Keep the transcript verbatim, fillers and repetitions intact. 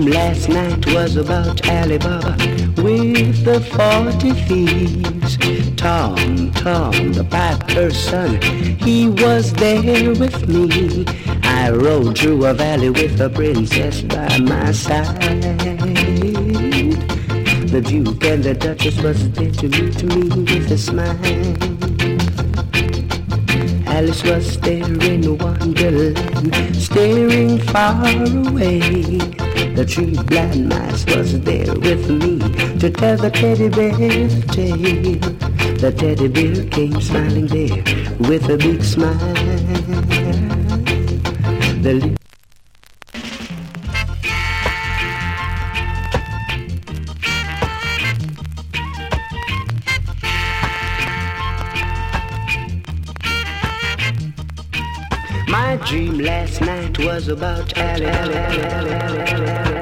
dream last night was about Alibaba with the forty thieves. Tom, Tom, the piper's son, he was there with me. I rode through a valley with a princess by my side. The Duke and the Duchess was there to meet me with a smile. Alice was there in Wonderland, staring far away. The tree blind mice was there with me to tell the teddy bear the tale. The teddy bear came smiling there with a big smile. The li- My dream last night was about Ali.